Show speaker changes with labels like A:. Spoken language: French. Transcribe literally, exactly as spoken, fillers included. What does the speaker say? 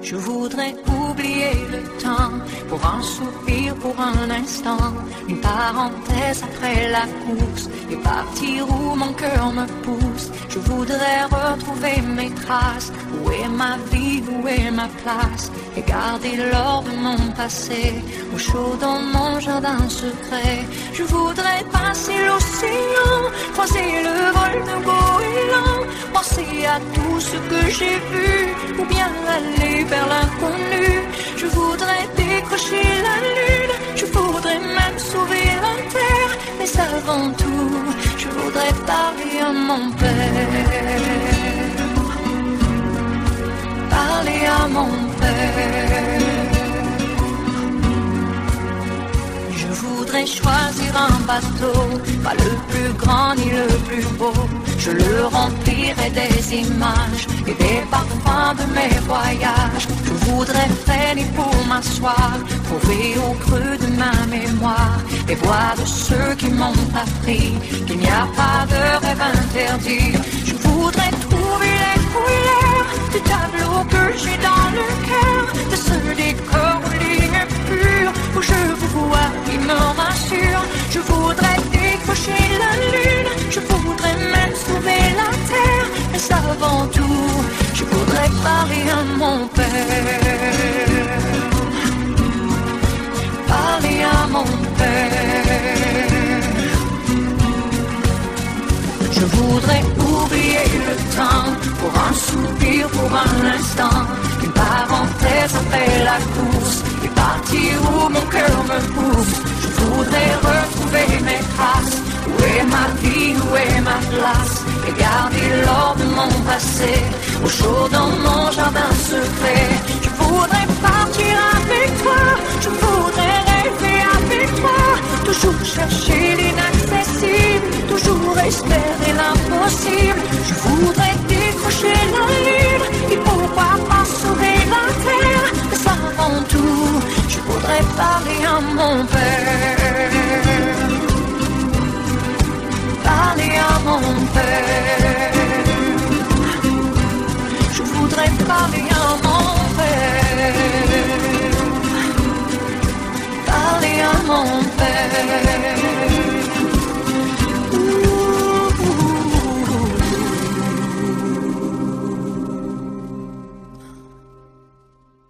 A: Je voudrais oublier le temps, pour un soupir, pour un instant, une parenthèse après la course, et partir où mon cœur me pousse. Je voudrais retrouver mes traces, où est ma vie, où est ma place, et garder l'or de mon passé, au chaud dans mon jardin secret. Je voudrais passer l'océan, croiser le vol de goéland, penser à tout ce que j'ai vu, ou bien aller vers l'inconnu. Je voudrais décrocher la lune, je voudrais même sauver la terre, mais avant tout, je voudrais parler à mon père, parler à mon père. Je voudrais choisir un bateau, pas le plus grand ni le plus beau. Je le remplirai des images et des parfums de mes voyages. Je voudrais freiner pour m'asseoir, trouver au creux de ma mémoire et voir de ceux qui m'ont appris qu'il n'y a pas de rêve interdit. Je voudrais trouver les couleurs du tableau que j'ai dans le cœur, de ce décor aux lignes pures où je vous vois qui me rassure. Je voudrais décrocher la lune, je voudrais même sauver la terre, mais avant tout, je voudrais parler à mon père, parler à mon père. Je voudrais oublier le temps, pour un soupir, pour un instant, une parenthèse après la course, et partir où mon cœur me pousse. Je voudrais retrouver mes traces, où est ma vie, où est ma place, et garder l'or de mon passé, au chaud dans mon jardin secret. Je voudrais partir avec toi, je voudrais rêver avec toi, toujours chercher l'inaccessible, toujours espérer l'impossible. Je voudrais décrocher la lune, et pourquoi pas sauver la terre, mais avant tout, je voudrais parler à mon père, parler à mon père. Je voudrais parler à mon père, parler à mon père.